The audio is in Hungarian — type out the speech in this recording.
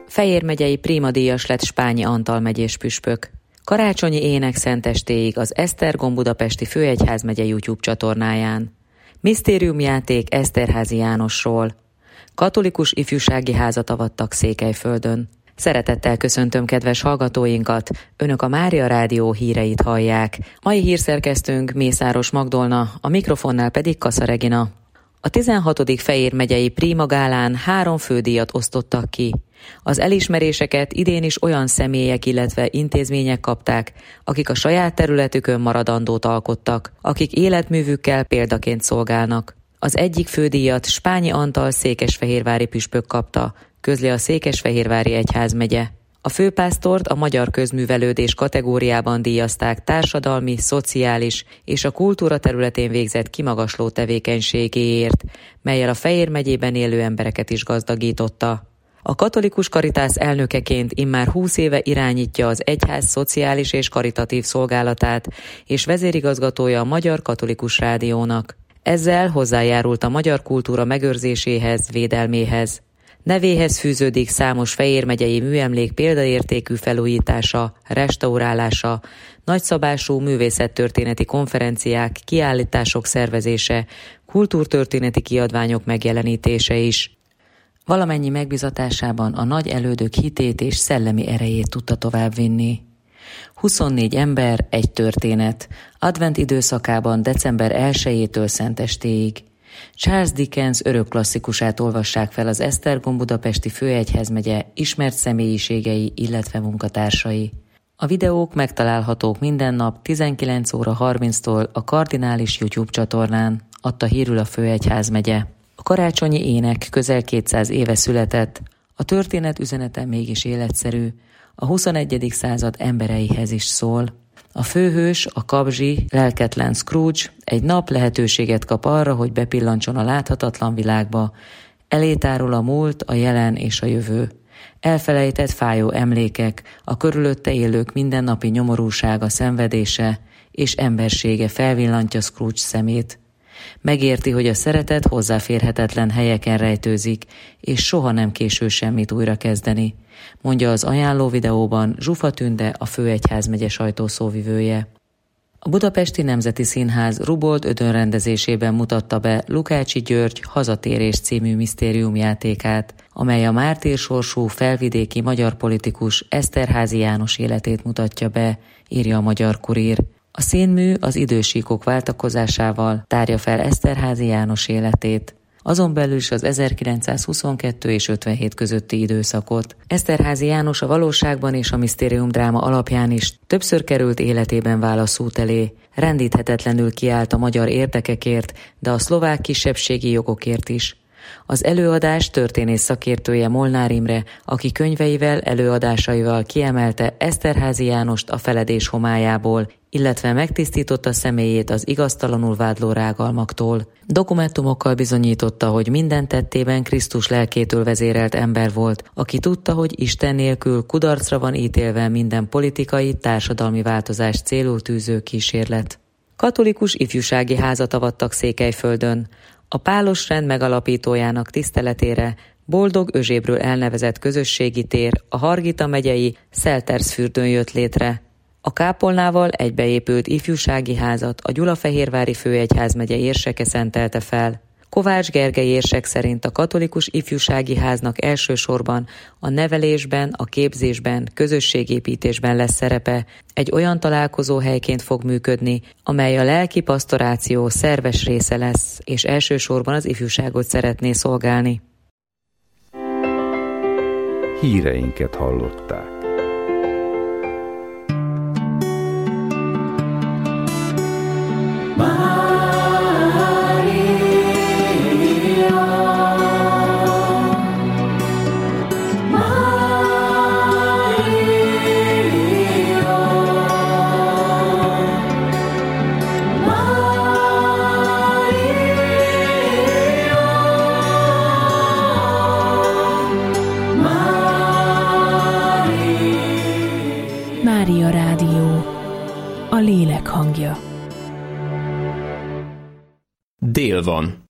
Fejér megyei prímadíjas lett Spányi Antal megyés püspök. Karácsonyi ének szentestéig az Esztergom Budapesti Főegyházmegye YouTube csatornáján. Misztériumjáték Eszterházy Jánosról. Katolikus ifjúsági házat avattak Székelyföldön. Szeretettel köszöntöm kedves hallgatóinkat, Önök a Mária Rádió híreit hallják. Mai hírszerkesztőnk Mészáros Magdolna, a mikrofonnál pedig Kassa Regina. A 16. Fejér megyei Príma Gálán 3 fődíjat osztottak ki. Az elismeréseket idén is olyan személyek, illetve intézmények kapták, akik a saját területükön maradandót alkottak, akik életművükkel példaként szolgálnak. Az egyik fődíjat Spányi Antal székesfehérvári püspök kapta, közli a Székesfehérvári Egyházmegye. A főpásztort a magyar közművelődés kategóriában díjazták társadalmi, szociális és a kultúra területén végzett kimagasló tevékenységéért, mellyel a Fejér megyében élő embereket is gazdagította. A Katolikus Karitász elnökeként immár 20 éve irányítja az egyház szociális és karitatív szolgálatát, és vezérigazgatója a Magyar Katolikus Rádiónak. Ezzel hozzájárult a magyar kultúra megőrzéséhez, védelméhez. Nevéhez fűződik számos Fejér megyei műemlék példaértékű felújítása, restaurálása, nagyszabású művészettörténeti konferenciák, kiállítások szervezése, kultúrtörténeti kiadványok megjelenítése is. Valamennyi megbizatásában a nagy elődök hitét és szellemi erejét tudta továbbvinni. 24 ember, egy történet. Advent időszakában december 1-től szentestéig. Charles Dickens örök klasszikusát olvassák fel az Esztergom Budapesti Főegyházmegye ismert személyiségei, illetve munkatársai. A videók megtalálhatók minden nap 19:30-tól a Kardinális YouTube csatornán, adta hírül a Főegyházmegye. A karácsonyi ének közel 200 éve született, a történet üzenete mégis életszerű, a 21. század embereihez is szól. A főhős, a kabzsi, lelketlen Scrooge egy nap lehetőséget kap arra, hogy bepillantson a láthatatlan világba. Elétárul a múlt, a jelen és a jövő. Elfelejtett fájó emlékek, a körülötte élők mindennapi nyomorúsága, szenvedése és embersége felvillantja Scrooge szemét. Megérti, hogy a szeretet hozzáférhetetlen helyeken rejtőzik, és soha nem késő semmit újra kezdeni, mondja az ajánló videóban Zsufa Tünde, a Főegyházmegye sajtószóvivője. A Budapesti Nemzeti Színház Rubold Ödön rendezésében mutatta be Lukácsi György Hazatérés című misztériumjátékát, amely a mártírsorsú felvidéki magyar politikus Eszterházy János életét mutatja be, írja a Magyar Kurír. A színmű az idősíkok váltakozásával tárja fel Eszterházy János életét, azon belül is az 1922 és 57 közötti időszakot. Eszterházy János a valóságban és a misztériumdráma alapján is többször került életében válaszút elé. Rendíthetetlenül kiállt a magyar érdekekért, de a szlovák kisebbségi jogokért is. Az előadás történész szakértője Molnár Imre, aki könyveivel, előadásaival kiemelte Eszterházy Jánost a feledés homályából, illetve megtisztította személyét az igaztalanul vádló rágalmaktól. Dokumentumokkal bizonyította, hogy minden tettében Krisztus lelkétől vezérelt ember volt, aki tudta, hogy Isten nélkül kudarcra van ítélve minden politikai, társadalmi változást célul tűző kísérlet. Katolikus ifjúsági házat avattak Székelyföldön. A Pálos rend megalapítójának tiszteletére Boldog Özsébről elnevezett közösségi tér a Hargita megyei Szeltersfürdőn jött létre. A kápolnával egybeépült ifjúsági házat a Gyulafehérvári Főegyházmegye érseke szentelte fel. Kovács Gergely érsek szerint a katolikus ifjúsági háznak elsősorban a nevelésben, a képzésben, közösségépítésben lesz szerepe, egy olyan találkozóhelyként fog működni, amely a lelki pasztoráció szerves része lesz, és elsősorban az ifjúságot szeretné szolgálni. Híreinket hallották. Mária Rádió, a lélek hangja. Dél van.